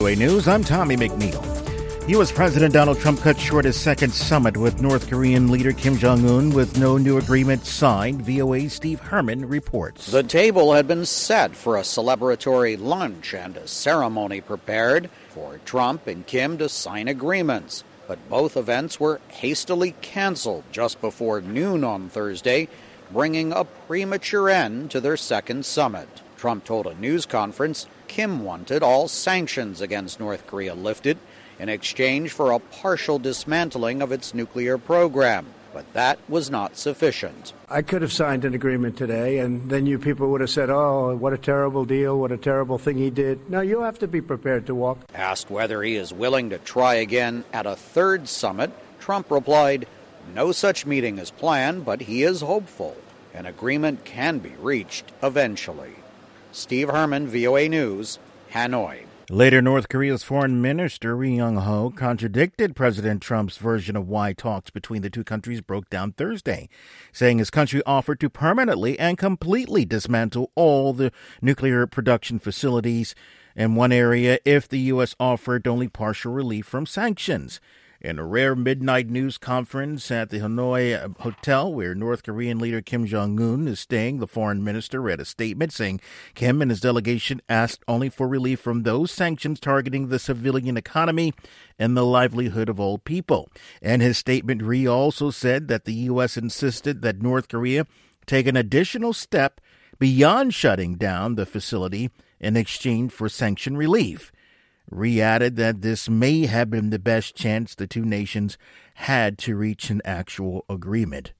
News, I'm Tommy McNeil. U.S. President Donald Trump cut short his second summit with North Korean leader Kim Jong-un with no new agreement signed. VOA's Steve Herman reports. The table had been set for a celebratory lunch and a ceremony prepared for Trump and Kim to sign agreements. But both events were hastily canceled just before noon on Thursday, bringing a premature end to their second summit. Trump told a news conference Kim wanted all sanctions against North Korea lifted in exchange for a partial dismantling of its nuclear program. But that was not sufficient. I could have signed an agreement today, and then you people would have said, oh, what a terrible deal, what a terrible thing he did. No, you have to be prepared to walk. Asked whether he is willing to try again at a third summit, Trump replied, no such meeting is planned, but he is hopeful an agreement can be reached eventually. Steve Herman, VOA News, Hanoi. Later, North Korea's foreign minister Ri Yong-ho contradicted President Trump's version of why talks between the two countries broke down Thursday, saying his country offered to permanently and completely dismantle all the nuclear production facilities in one area if the U.S. offered only partial relief from sanctions. In a rare midnight news conference at the Hanoi hotel where North Korean leader Kim Jong-un is staying, the foreign minister read a statement saying Kim and his delegation asked only for relief from those sanctions targeting the civilian economy and the livelihood of all people. In his statement, Ri also said that the U.S. insisted that North Korea take an additional step beyond shutting down the facility in exchange for sanction relief. Ri added that this may have been the best chance the two nations had to reach an actual agreement.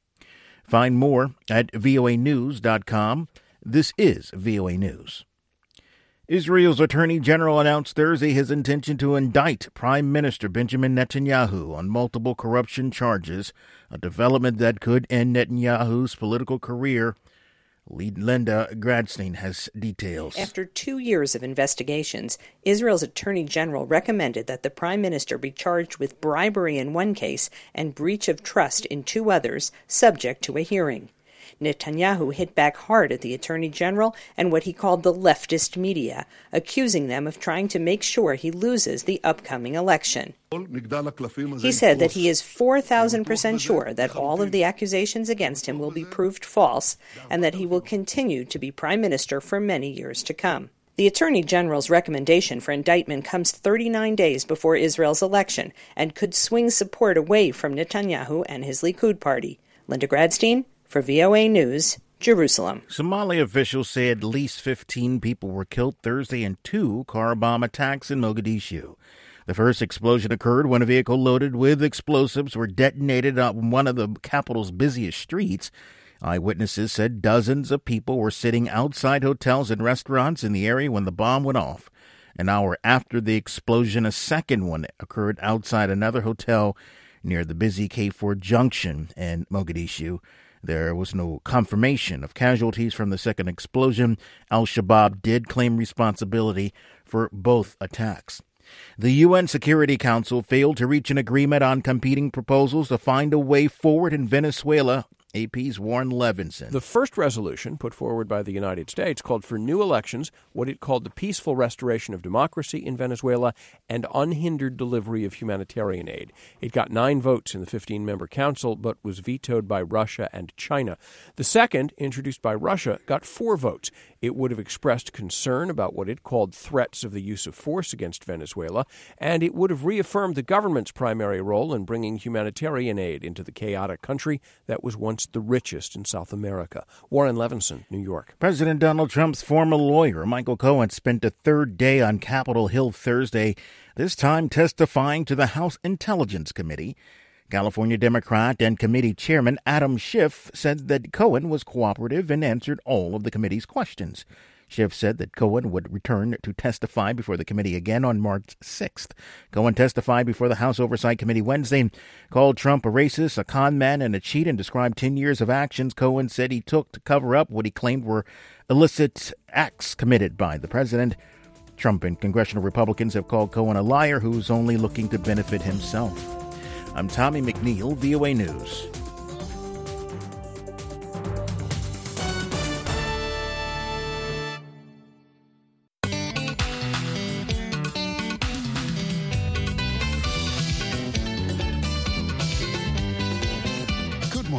Find more at voanews.com. This is VOA News. Israel's Attorney General announced Thursday his intention to indict Prime Minister Benjamin Netanyahu on multiple corruption charges, a development that could end Netanyahu's political career. Linda Gradstein has details. After 2 years of investigations, Israel's Attorney General recommended that the Prime Minister be charged with bribery in one case and breach of trust in two others, subject to a hearing. Netanyahu hit back hard at the Attorney General and what he called the leftist media, accusing them of trying to make sure he loses the upcoming election. He said that he is 4,000% sure that all of the accusations against him will be proved false and that he will continue to be Prime Minister for many years to come. The Attorney General's recommendation for indictment comes 39 days before Israel's election and could swing support away from Netanyahu and his Likud party. Linda Gradstein, for VOA News, Jerusalem. Somali officials say at least 15 people were killed Thursday in 2 car bomb attacks in Mogadishu. The first explosion occurred when a vehicle loaded with explosives were detonated on one of the capital's busiest streets. Eyewitnesses said dozens of people were sitting outside hotels and restaurants in the area when the bomb went off. An hour after the explosion, a second one occurred outside another hotel near the busy K4 Junction in Mogadishu. There was no confirmation of casualties from the second explosion. Al-Shabaab did claim responsibility for both attacks. The UN Security Council failed to reach an agreement on competing proposals to find a way forward in Venezuela. AP's Warren Levinson. The first resolution put forward by the United States called for new elections, what it called the peaceful restoration of democracy in Venezuela, and unhindered delivery of humanitarian aid. It got 9 votes in the 15-member council, but was vetoed by Russia and China. The second, introduced by Russia, got 4 votes. It would have expressed concern about what it called threats of the use of force against Venezuela, and it would have reaffirmed the government's primary role in bringing humanitarian aid into the chaotic country that was once the richest in South America. Warren Levinson, New York. President Donald Trump's former lawyer, Michael Cohen, spent a third day on Capitol Hill Thursday, this time testifying to the House Intelligence Committee. California Democrat and committee chairman Adam Schiff said that Cohen was cooperative and answered all of the committee's questions. Schiff said that Cohen would return to testify before the committee again on March 6th. Cohen testified before the House Oversight Committee Wednesday, called Trump a racist, a con man, and a cheat, and described 10 years of actions Cohen said he took to cover up what he claimed were illicit acts committed by the president. Trump and congressional Republicans have called Cohen a liar who's only looking to benefit himself. I'm Tommy McNeil, VOA News.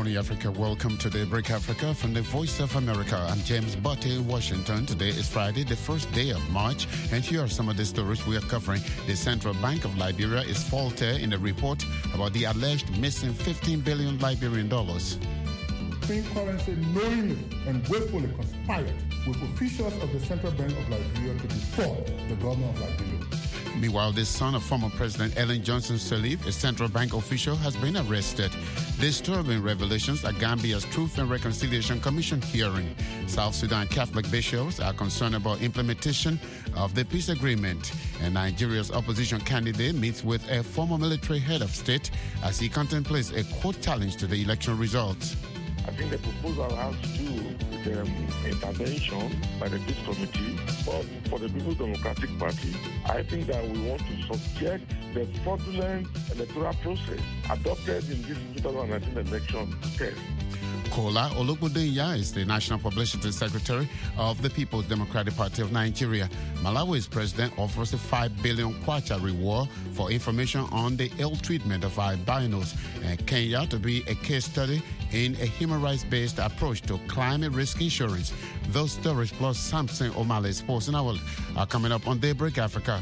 morning, Africa. Welcome to Daybreak Africa from the Voice of America. I'm James Butte in Washington. Today is Friday, the first day of March, and here are some of the stories we are covering. The Central Bank of Liberia is faulted in a report about the alleged missing $15 billion Liberian dollars. Clean currency knowingly and willfully conspired with officials of the Central Bank of Liberia to defraud the government of Liberia. Meanwhile, the son of former President Ellen Johnson Sirleaf, a Central Bank official, has been arrested. Disturbing revelations at Gambia's Truth and Reconciliation Commission hearing. South Sudan Catholic bishops are concerned about implementation of the peace agreement. And Nigeria's opposition candidate meets with a former military head of state as he contemplates a court challenge to the election results. I think the proposal has to do with intervention by the Peace Committee, but for the People's Democratic Party, I think that we want to subject the fraudulent electoral process adopted in this 2019 election to test. Kola Olugbudenya is the National Publicity Secretary of the People's Democratic Party of Nigeria. Malawi's president offers a 5 billion kwacha reward for information on the ill treatment of albinos, and Kenya to be a case study in a human rights-based approach to climate risk insurance. Those stories plus Samson O'Malley's Sports and Hour are coming up on Daybreak Africa.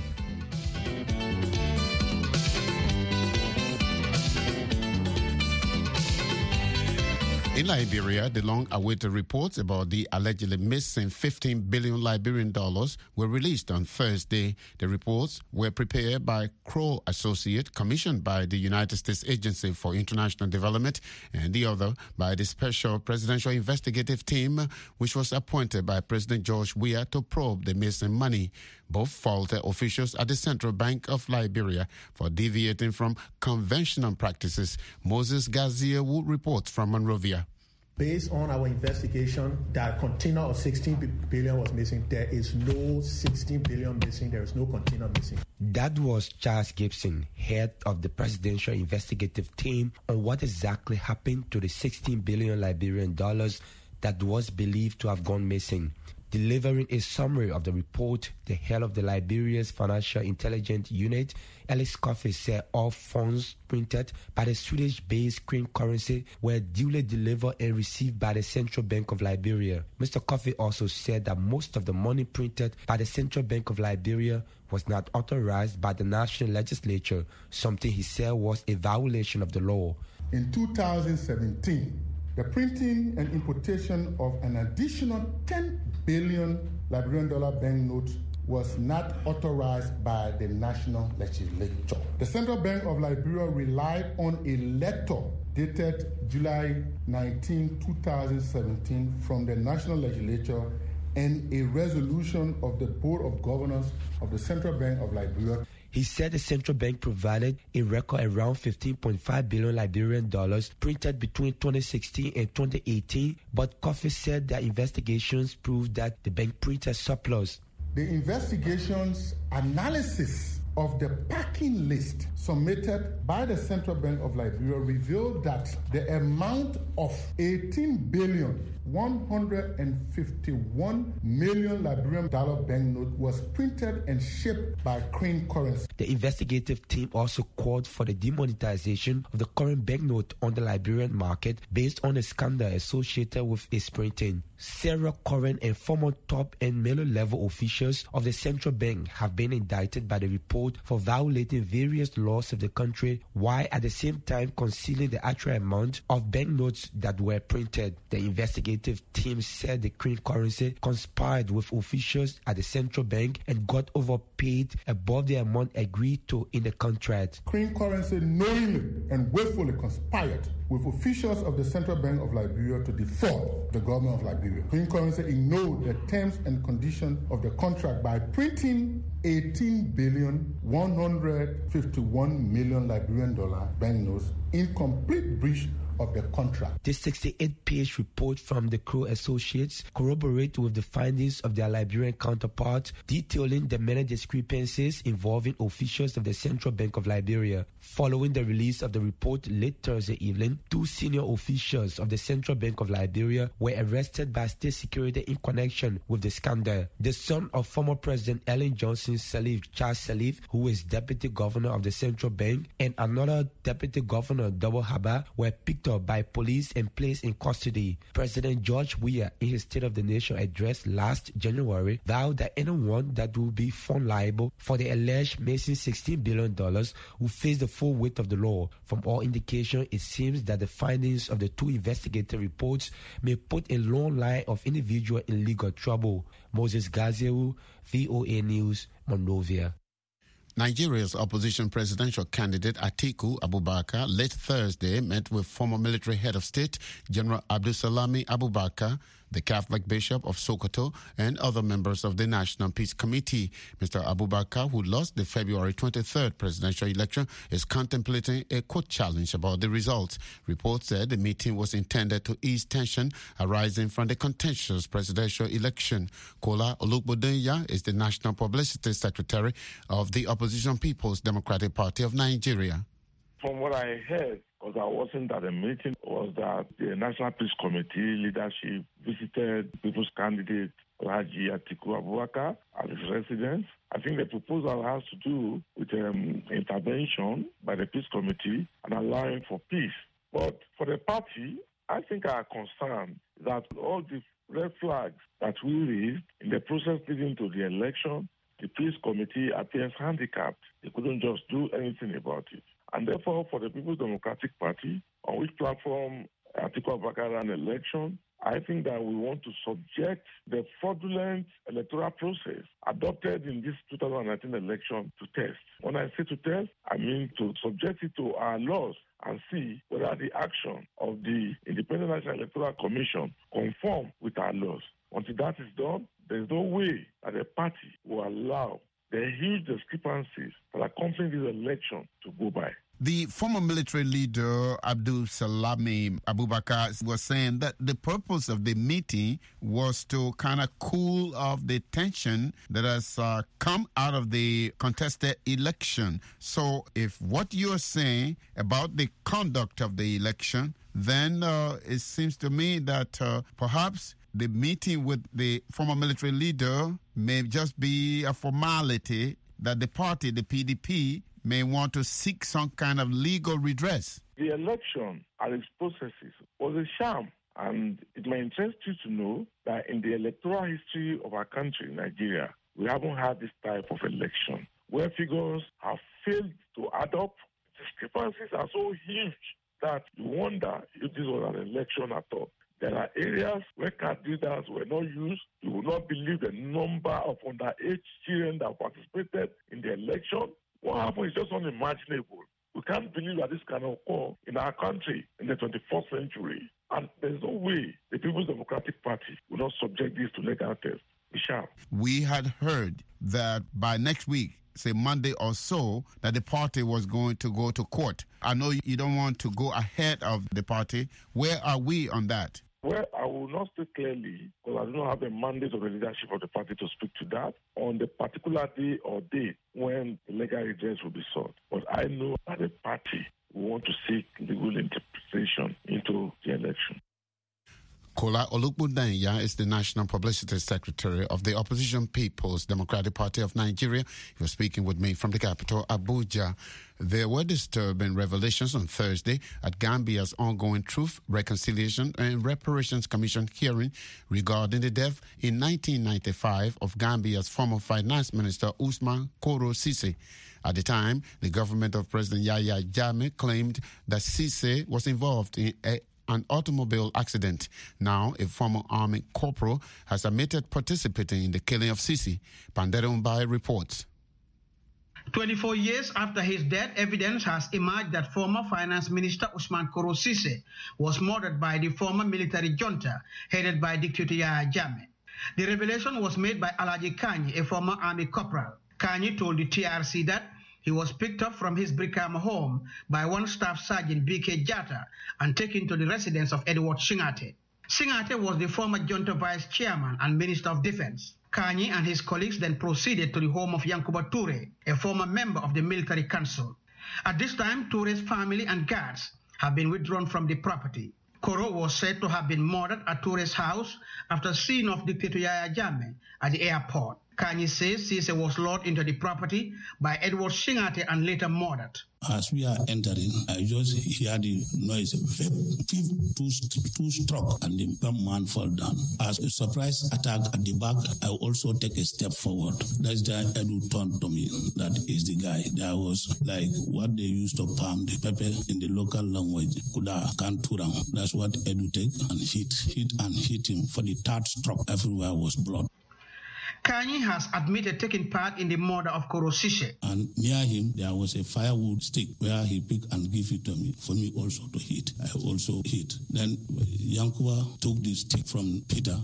In Liberia, the long-awaited reports about the allegedly missing $15 billion Liberian dollars were released on Thursday. The reports were prepared by Crow Associates, commissioned by the United States Agency for International Development, and the other by the Special Presidential Investigative Team, which was appointed by President George Weah to probe the missing money. Both faulted officials at the Central Bank of Liberia for deviating from conventional practices. Moses Gazia will report from Monrovia. Based on our investigation, that container of 16 billion was missing. There is no 16 billion missing. There is no container missing. That was Charles Gibson, head of the Presidential Investigative Team, on what exactly happened to the 16 billion Liberian dollars that was believed to have gone missing. Delivering a summary of the report, the head of the Liberia's Financial Intelligence Unit, Ellis Coffey, said all funds printed by the Swedish-based Crane currency were duly delivered and received by the Central Bank of Liberia. Mr. Coffey also said that most of the money printed by the Central Bank of Liberia was not authorized by the national legislature, something he said was a violation of the law. In 2017, the printing and importation of an additional 10 billion Liberian dollar banknotes was not authorized by the national legislature. The Central Bank of Liberia relied on a letter dated July 19, 2017 from the national legislature and a resolution of the Board of Governors of the Central Bank of Liberia. He said the central bank provided a record around 15.5 billion Liberian dollars printed between 2016 and 2018, but Coffey said that investigations proved that the bank printed surplus. The investigation's analysis of the packing list submitted by the Central Bank of Liberia revealed that the amount of 18,151 million Liberian dollar banknote was printed and shipped by Crane currency. The investigative team also called for the demonetization of the current banknote on the Liberian market based on a scandal associated with its printing. Several current and former top and middle-level officials of the central bank have been indicted by the report for violating various laws of the country, while at the same time concealing the actual amount of banknotes that were printed. The investigative team said the Crane currency conspired with officials at the central bank and got overpaid above the amount agreed to in the contract. Crane currency knowingly and willfully conspired with officials of the Central Bank of Liberia to defraud the government of Liberia. Crane currency ignored the terms and conditions of the contract by printing 18,151 million Liberian dollar banknotes in complete breach of the contract. This 68-page report from the Crow Associates corroborates with the findings of their Liberian counterparts, detailing the many discrepancies involving officials of the Central Bank of Liberia. Following the release of the report late Thursday evening, 2 senior officials of the Central Bank of Liberia were arrested by state security in connection with the scandal. The son of former President Ellen Johnson Sirleaf, Charles Sirleaf, who is deputy governor of the Central Bank, and another deputy governor, Double Haba, were picked picked up by police and placed in custody. President George Weah, in his State of the Nation address last January, vowed that anyone that will be found liable for the alleged missing $16 billion will face the full weight of the law. From all indication, it seems that the findings of the two investigative reports may put a long line of individuals in legal trouble. Moses Gaziou, VOA News, Monrovia. Nigeria's opposition presidential candidate Atiku Abubakar late Thursday met with former military head of state General Abdulsalami Abubakar, the Catholic Bishop of Sokoto, and other members of the National Peace Committee. Mr. Abubakar, who lost the February 23rd presidential election, is contemplating a court challenge about the results. Reports said the meeting was intended to ease tension arising from the contentious presidential election. Kola Olukbodenya is the National Publicity Secretary of the Opposition People's Democratic Party of Nigeria. From what I heard, because I wasn't at the meeting, was that the National Peace Committee leadership visited people's candidate, Alhaji Atiku Abubakar, at his residence. I think the proposal has to do with intervention by the Peace Committee and allowing for peace. But for the party, I think our concern is that all the red flags that we raised in the process leading to the election, the Peace Committee appears handicapped. They couldn't just do anything about it. And therefore, for the People's Democratic Party, on which platform Atiku Abubakar ran election, I think that we want to subject the fraudulent electoral process adopted in this 2019 election to test. When I say to test, I mean to subject it to our laws and see whether the action of the Independent National Electoral Commission conform with our laws. Until that is done, there is no way that the party will allow the huge discrepancies that accompany this election to go by. The former military leader, Abdulsalami Abubakar, was saying that the purpose of the meeting was to kind of cool off the tension that has come out of the contested election. So if what you're saying about the conduct of the election, then it seems to me that perhaps the meeting with the former military leader may just be a formality that the party, the PDP, may want to seek some kind of legal redress. The election and its processes was a sham, and it may interest you to know that in the electoral history of our country, Nigeria, we haven't had this type of election where figures have failed to add up. Discrepancies are so huge that you wonder if this was an election at all. There are areas where card readers were not used. You will not believe the number of underage children that participated in the election. What happened is just unimaginable. We can't believe that this can occur in our country in the 21st century. And there's no way the People's Democratic Party will not subject this to legal test. We shall. We had heard that by next week, say Monday or so, that the party was going to go to court. I know you don't want to go ahead of the party. Where are we on that? Well, I will not speak clearly because I do not have a mandate of the leadership of the party to speak to that on the particular day or date when the legal redress will be sought. But I know that the party will want to seek legal interpretation into the election. Kola Olukbodenya is the National Publicity Secretary of the Opposition People's Democratic Party of Nigeria. He was speaking with me from the capital, Abuja. There were disturbing revelations on Thursday at Gambia's ongoing Truth, Reconciliation and Reparations Commission hearing regarding the death in 1995 of Gambia's former Finance Minister Usman Koro Sise. At the time, the government of President Yahya Jammeh claimed that Sise was involved in an automobile accident. Now, a former army corporal has admitted participating in the killing of Sisi. Pandere Mbai reports. 24 years after his death, evidence has emerged that former Finance Minister Usman Koro Sise was murdered by the former military junta headed by Dictator Yahya Jammeh. The revelation was made by Alhaji Kanyi, a former army corporal. Kanyi told the TRC that he was picked up from his Brikama home by one staff sergeant BK Jata and taken to the residence of Edward Singate. Singate was the former junta vice chairman and minister of defense. Kanyi and his colleagues then proceeded to the home of Yankuba Toure, a former member of the military council. At this time, Toure's family and guards have been withdrawn from the property. Koro was said to have been murdered at Toure's house after seeing off Dictator Yahya Jammeh at the airport. Kanye says Cisse was lured into the property by Edward Singate and later murdered. As we are entering, I just hear the noise, two struck, and the man fall down. As a surprise attack at the back, I also take a step forward. That's the Edu turned to me. That is the guy. That was like what they used to palm the pepper in the local language. Kuda kanturang. That's what Edu take and hit him. For the third stroke, everywhere was blood. Kanye has admitted taking part in the murder of Koro Cisse. And near him, there was a firewood stick where he picked and gave it to me, for me also to hit. I also hit. Then Yankuba took the stick from Peter,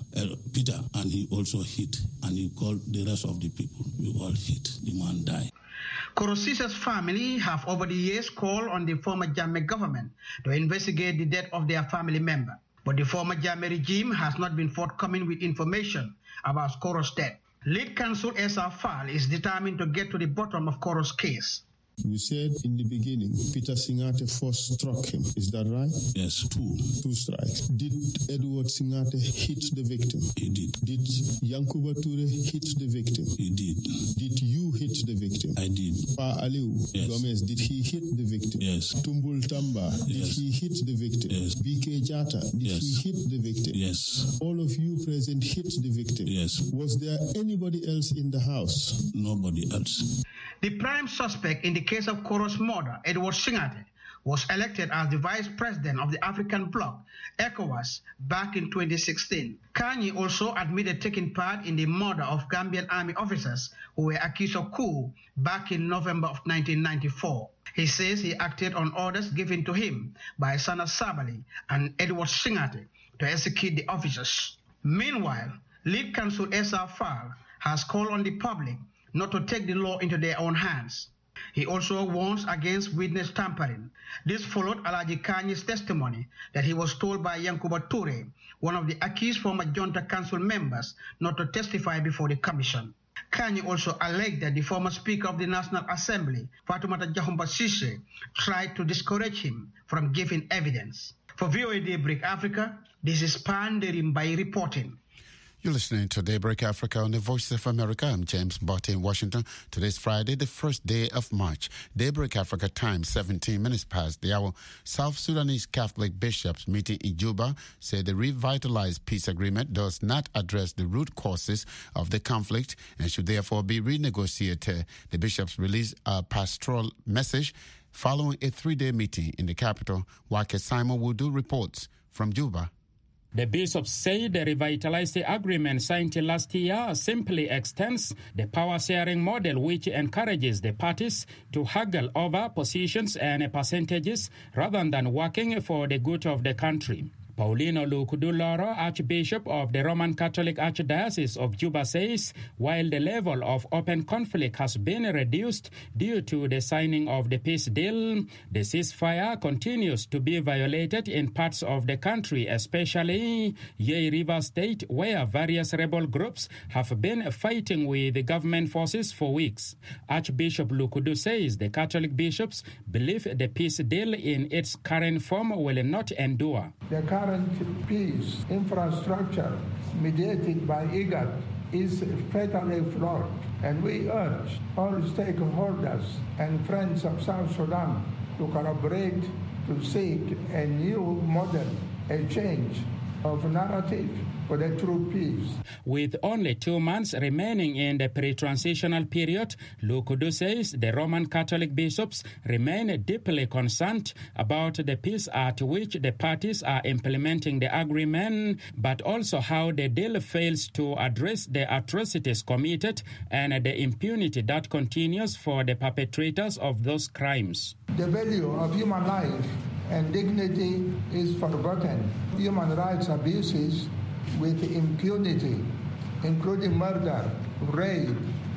and he also hit. And he called the rest of the people. We all hit. The man died. Koro Cisse's family have over the years called on the former Jammeh government to investigate the death of their family member. But the former Jammeh regime has not been forthcoming with information about Koro's death. Lead counsel Esa Fall is determined to get to the bottom of Koro's case. You said in the beginning, Peter Singate first struck him. Is that right? Yes, two strikes. Did Edward Singate hit the victim? He did. Did Yankuba Ture hit the victim? He did. Did you hit the victim? I did. Pa Aliu Gomez, did he hit the victim? Yes. Tumbul Tamba, did he hit the victim? Yes. BK Jata, did he hit the victim? Yes. All of you present hit the victim? Yes. Was there anybody else in the house? Nobody else. The prime suspect in the case of Koro's murder, Edward Singate, was elected as the vice president of the African bloc, ECOWAS, back in 2016. Kanye also admitted taking part in the murder of Gambian army officers who were accused of coup back in November of 1994. He says he acted on orders given to him by Sana Sabali and Edward Singate to execute the officers. Meanwhile, lead counsel Esa Fall has called on the public not to take the law into their own hands. He also warns against witness tampering. This followed Alaji Kanye's testimony that he was told by Yankuba Ture, one of the accused former Junta Council members, not to testify before the commission. Kanye also alleged that the former Speaker of the National Assembly, Fatoumata Jahumpa Cisse, tried to discourage him from giving evidence. For VOA Daybreak Africa, this is Panderim by reporting. You're listening to Daybreak Africa on the Voice of America. I'm James Botte in Washington. Today's Friday, the first day of March. Daybreak Africa time, 17 minutes past the hour. South Sudanese Catholic bishops meeting in Juba say the revitalized peace agreement does not address the root causes of the conflict and should therefore be renegotiated. The bishops released a pastoral message following a 3-day meeting in the capital. Wake Simon Wudu reports from Juba. The bishops say the revitalized agreement signed last year simply extends the power-sharing model, which encourages the parties to haggle over positions and percentages rather than working for the good of the country. Paulino Lukuduloro, Archbishop of the Roman Catholic Archdiocese of Juba, says while the level of open conflict has been reduced due to the signing of the peace deal, the ceasefire continues to be violated in parts of the country, especially Yei River State, where various rebel groups have been fighting with the government forces for weeks. Archbishop Lukudu says the Catholic bishops believe the peace deal in its current form will not endure. The current peace infrastructure mediated by IGAD is fatally flawed, and we urge all stakeholders and friends of South Sudan to collaborate to seek a new model, a change of narrative for the true peace. With only 2 months remaining in the pre-transitional period, Lukudu says the Roman Catholic bishops remain deeply concerned about the pace at which the parties are implementing the agreement, but also how the deal fails to address the atrocities committed and the impunity that continues for the perpetrators of those crimes. The value of human life and dignity is forgotten. Human rights abuses with impunity, including murder, rape,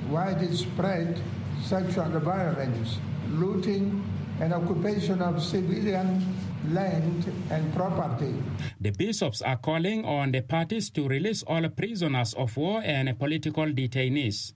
widespread sexual violence, looting, and occupation of civilian land and property. The bishops are calling on the parties to release all prisoners of war and political detainees.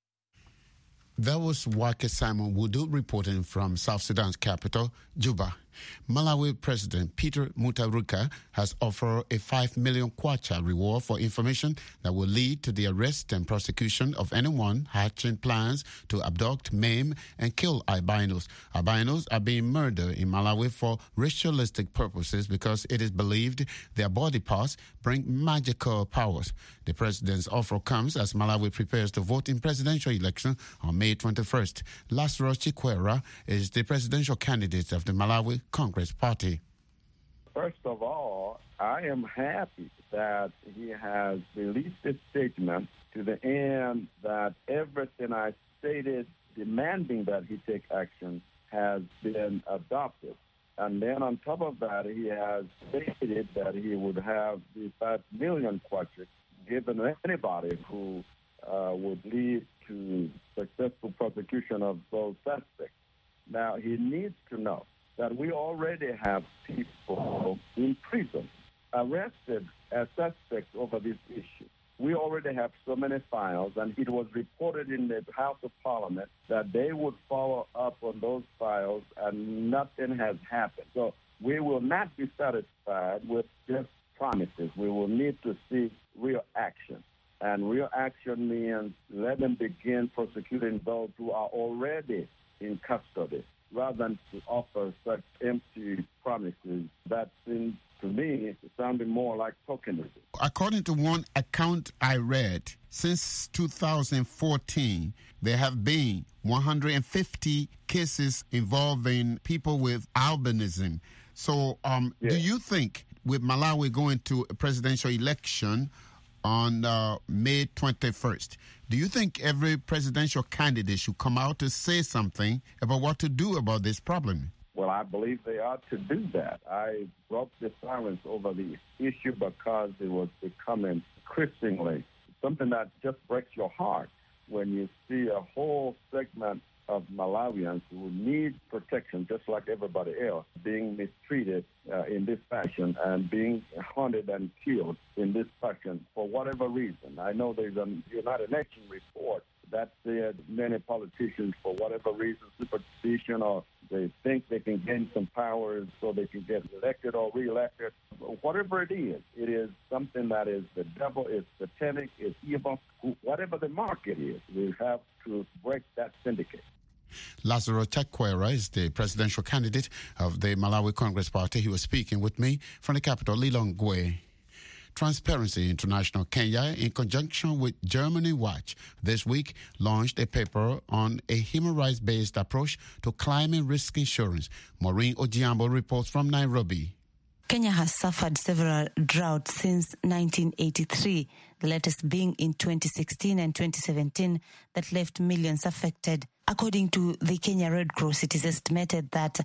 That was Wake Simon Wudu reporting from South Sudan's capital, Juba. Malawi President Peter Mutharika has offered a 5 million kwacha reward for information that will lead to the arrest and prosecution of anyone hatching plans to abduct, maim, and kill albinos. Albinos are being murdered in Malawi for ritualistic purposes because it is believed their body parts bring magical powers. The president's offer comes as Malawi prepares to vote in presidential election on May 21st. Lazarus Chikwera is the presidential candidate of the Malawi Congress Party. First of all, I am happy that he has released a statement to the end that everything I stated demanding that he take action has been adopted. And then on top of that, he has stated that he would have the 5 million kwacha given anybody who would lead to successful prosecution of those suspects. Now, he needs to know that we already have people in prison arrested as suspects over this issue. We already have so many files, and it was reported in the House of Parliament that they would follow up on those files, and nothing has happened. So we will not be satisfied with just promises. We will need to see real action. And real action means let them begin prosecuting those who are already in custody, rather than to offer such empty promises that seem to me sounding more like tokenism. According to one account I read, since 2014, there have been 150 cases involving people with albinism. So do you think with Malawi going to a presidential election on May 21st, do you think every presidential candidate should come out to say something about what to do about this problem? Well, I believe they ought to do that. I broke the silence over the issue because it was becoming increasingly something that just breaks your heart when you see a whole segment of Malawians who need protection just like everybody else being mistreated in this fashion and being hunted and killed in this fashion for whatever reason. I know there's a United Nations report that said many politicians, for whatever reason, superstition, or they think they can gain some powers so they can get elected or reelected. Whatever it is something that is the devil, it's satanic, it's evil. Whatever the market is, we have to break that syndicate. Lazarus Chikwera is the presidential candidate of the Malawi Congress Party. He was speaking with me from the capital, Lilongwe. Transparency International Kenya, in conjunction with Germany Watch, this week launched a paper on a human rights-based approach to climate risk insurance. Maureen Ojiambo reports from Nairobi. Kenya has suffered several droughts since 1983, the latest being in 2016 and 2017 that left millions affected. According to the Kenya Red Cross, it is estimated that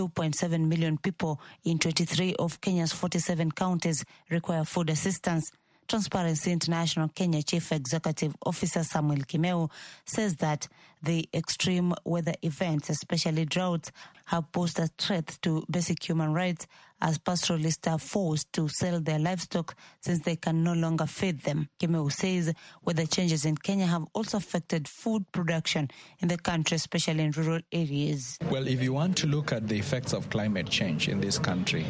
2.7 million people in 23 of Kenya's 47 counties require food assistance. Transparency International Kenya Chief Executive Officer Samuel Kimeu says that the extreme weather events, especially droughts, have posed a threat to basic human rights as pastoralists are forced to sell their livestock since they can no longer feed them. Kimeu says weather changes in Kenya have also affected food production in the country, especially in rural areas. Well, if you want to look at the effects of climate change in this country,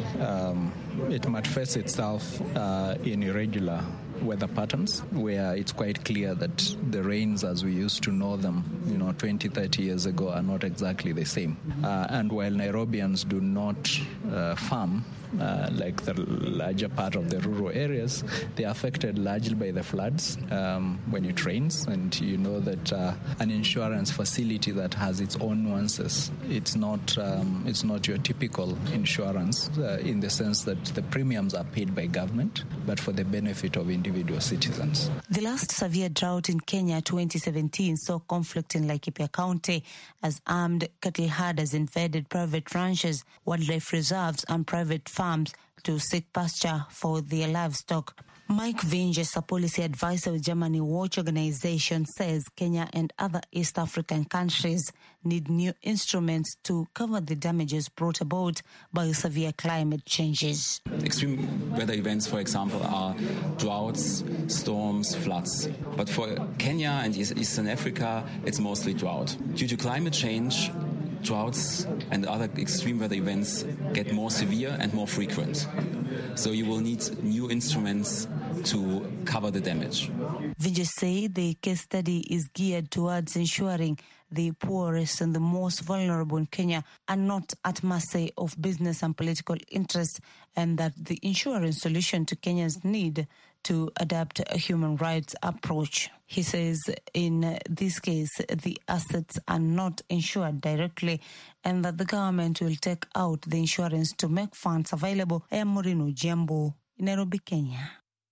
it manifests itself in irregular weather patterns where it's quite clear that the rains as we used to know them 20, 30 years ago are not exactly the same. And while Nairobians do not farm like the larger part of the rural areas, they are affected largely by the floods when it rains. And you know that an insurance facility that has its own nuances, it's not your typical insurance in the sense that the premiums are paid by government, but for the benefit of individual citizens. The last severe drought in Kenya, 2017, saw conflict in Laikipia County as armed cattle herders invaded private ranches, wildlife reserves and private farms to seek pasture for their livestock. Mike Vinges, a policy advisor with Germany Watch organization, says Kenya and other East African countries need new instruments to cover the damages brought about by severe climate changes. Extreme weather events, for example, are droughts, storms, floods. But for Kenya and Eastern Africa, it's mostly drought. Due to climate change, droughts and other extreme weather events get more severe and more frequent. So you will need new instruments to cover the damage. Vijay said the case study is geared towards ensuring the poorest and the most vulnerable in Kenya are not at mercy of business and political interests, and that the insurance solution to Kenya's need to adapt a human rights approach. He says in this case, the assets are not insured directly and that the government will take out the insurance to make funds available. I am Morino Jambo, in Nairobi, Kenya.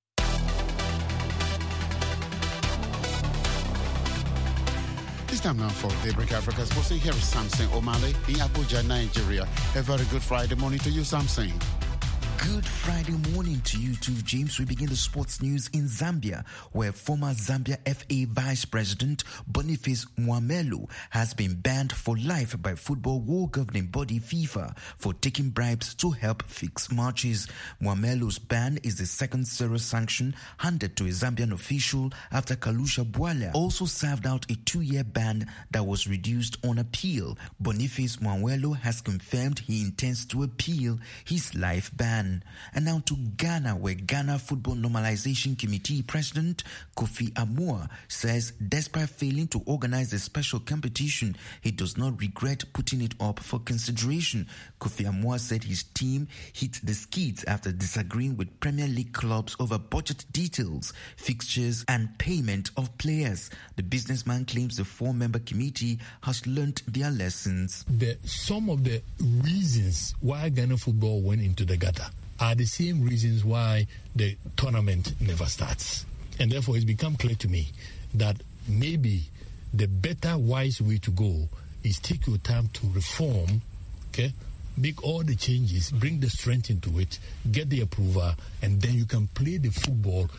It's time now for Daybreak Africa Sports. Here is Samson Omale in Abuja, Nigeria. A very good Friday morning to you, Samson. Good Friday morning to you too, James. We begin the sports news in Zambia, where former Zambia FA Vice President Boniface Mwamelu has been banned for life by football world governing body FIFA for taking bribes to help fix matches. Mwamelu's ban is the second serious sanction handed to a Zambian official after Kalusha Bwala also served out a 2-year ban that was reduced on appeal. Boniface Mwamelu has confirmed he intends to appeal his life ban. And now to Ghana, where Ghana Football Normalization Committee President Kofi Amua says despite failing to organize the special competition, he does not regret putting it up for consideration. Kofi Amua said his team hit the skids after disagreeing with Premier League clubs over budget details, fixtures and payment of players. The businessman claims the 4-member committee has learnt their lessons. Some of the reasons why Ghana football went into the gutter are the same reasons why the tournament never starts. And therefore, it's become clear to me that maybe the better, wise way to go is take your time to reform, okay? Make all the changes, bring the strength into it, get the approval, and then you can play the football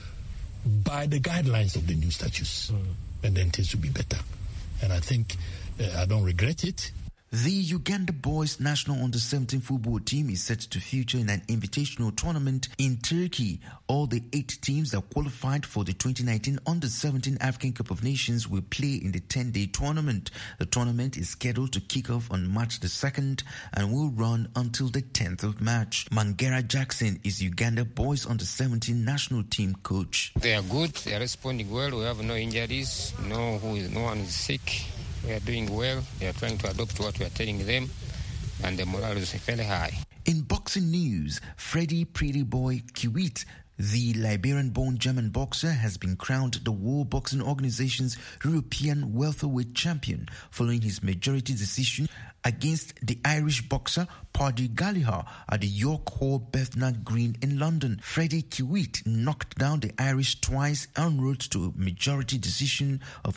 by the guidelines of the new statutes. And then things will be better. And I think I don't regret it. The Uganda boys national under-17 football team is set to feature in an invitational tournament in Turkey. All the 8 teams that qualified for the 2019 under-17 African Cup of Nations will play in the 10-day tournament. The tournament is scheduled to kick off on March the 2nd and will run until the 10th of March. Mangera Jackson is Uganda boys under-17 national team coach. They are good. They are responding well. We have no injuries. No one is sick. We are doing well. They are trying to adopt what we are telling them, and the morale is fairly high. In boxing news, Freddie Pretty Boy Kiwit, the Liberian-born German boxer, has been crowned the World Boxing Organization's European welterweight champion following his majority decision against the Irish boxer Paddy Gallagher at the York Hall Bethnal Green in London. Freddie Kiwit knocked down the Irish twice en route to a majority decision of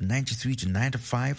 93-95,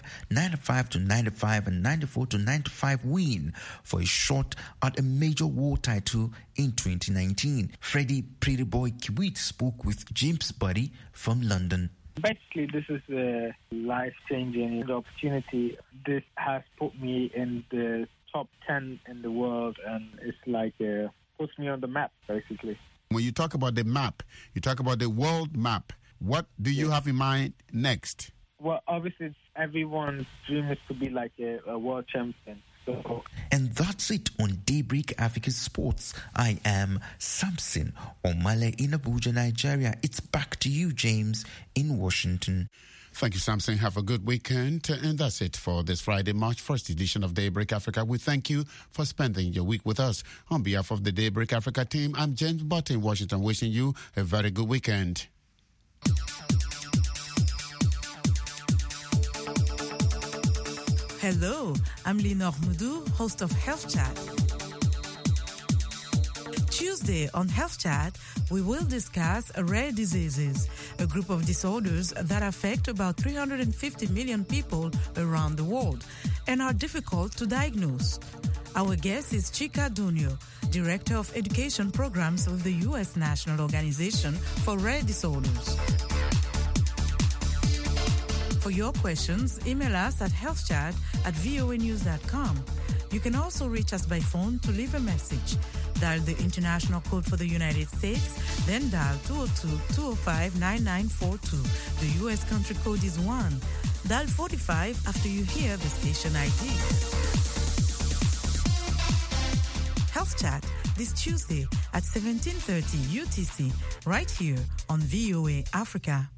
95-95 and 94-95 win for a shot at a major world title in 2019. Freddie Pretty Boy Kiwit spoke with James Buddy from London. Basically, this is a life-changing opportunity. This has put me in the top 10 in the world, and it's like puts me on the map, basically. When you talk about the map, you talk about the world map. What do you have in mind next? Well, obviously, everyone's dream is to be like a world champion. And that's it on Daybreak Africa Sports. I am Samson Omale in Abuja, Nigeria. It's back to you, James, in Washington. Thank you, Samson. Have a good weekend. And that's it for this Friday, March 1st edition of Daybreak Africa. We thank you for spending your week with us. On behalf of the Daybreak Africa team, I'm James Butt in Washington, wishing you a very good weekend. Hello, I'm Lenore Moudou, host of Health Chat. Tuesday on Health Chat, we will discuss rare diseases, a group of disorders that affect about 350 million people around the world and are difficult to diagnose. Our guest is Chika Dunyo, Director of Education Programs with the U.S. National Organization for Rare Disorders. For your questions, email us at healthchat@voanews.com. You can also reach us by phone to leave a message. Dial the international code for the United States, then dial 202-205-9942. The U.S. country code is 1. Dial 45 after you hear the station ID. Health Chat this Tuesday at 17:30 UTC right here on VOA Africa.